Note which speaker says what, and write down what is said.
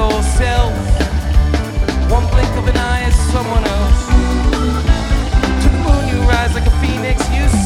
Speaker 1: yourself. One blink of an eye is someone else. To the moon you rise like a phoenix, you